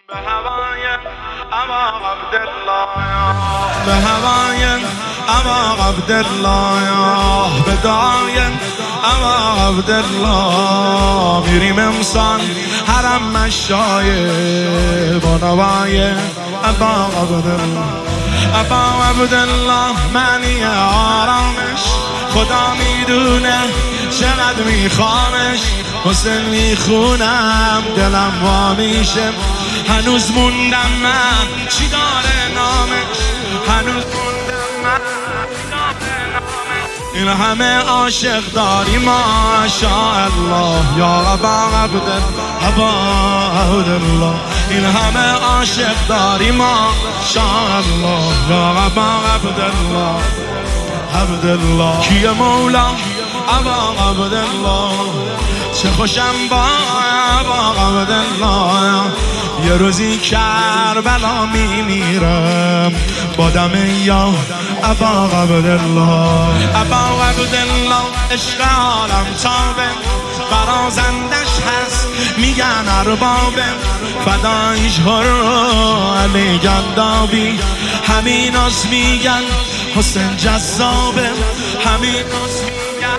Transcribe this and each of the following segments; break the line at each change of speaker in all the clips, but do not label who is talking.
به هوای ابا عبدالله، به هوای ابا عبدالله، به دعای ابا عبدالله میریم امسال حرم مشایه با نوای ابا عبدالله. ابا عبدالله معنی آرامش خدا میدونه چقدر میخوامش. حسین میخونم دلم وا میشه، هنوز موندم من چی داره نامش، هنوز موندم من چی داره نامش. این همه عاشق داری ماشاءالله یا ابا عبدالله، ابا عبدالله. این همه عاشق داری ماشاءالله یا ابا عبدالله، عبدالله. کیه مولا ابا عبدالله، چه خوشم با ابا عبدالله. یه روزی کربلا میمیرم با دم یا ابا عبدالله. ابا عبدالله عشق عالم تابه، برازندش هست میگن اربابه. فدایش هر علی گندابی، همین از میگن حسین جذابه، همین از میگن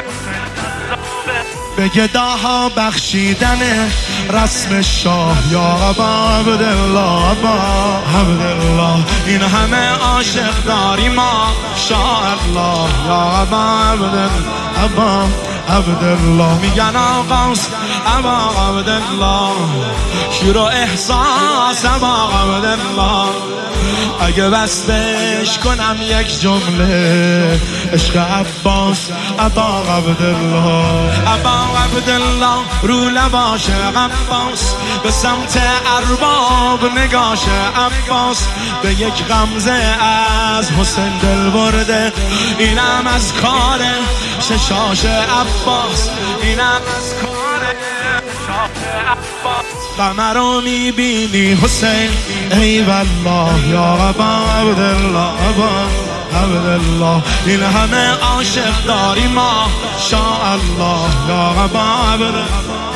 به گداها بخشیدن رسم شاه یا ابا عبدالله، ابا عبدالله. این همه عاشق داری ماشاءالله یا ابا عبدالله، ابا عبدالله. میگن آقاست ابا عبدالله، شیر و احساس ابا عبدالله. اگه بستش کنم یک جمله، عشق عباس ابا عبدالله. ابا عبدالله رو لباش عباس، به سمت ارباب نگاش عباس. به یک غمزه از حسین دل برده، اینم از کار ششاش عباس، اینم از کار ششاش عباس. غمه رو میبینی حسین ای والله یا ابا عبدالله، ابا عبدالله. این همه عاشق داری ماشاءالله یا ابا عبدالله.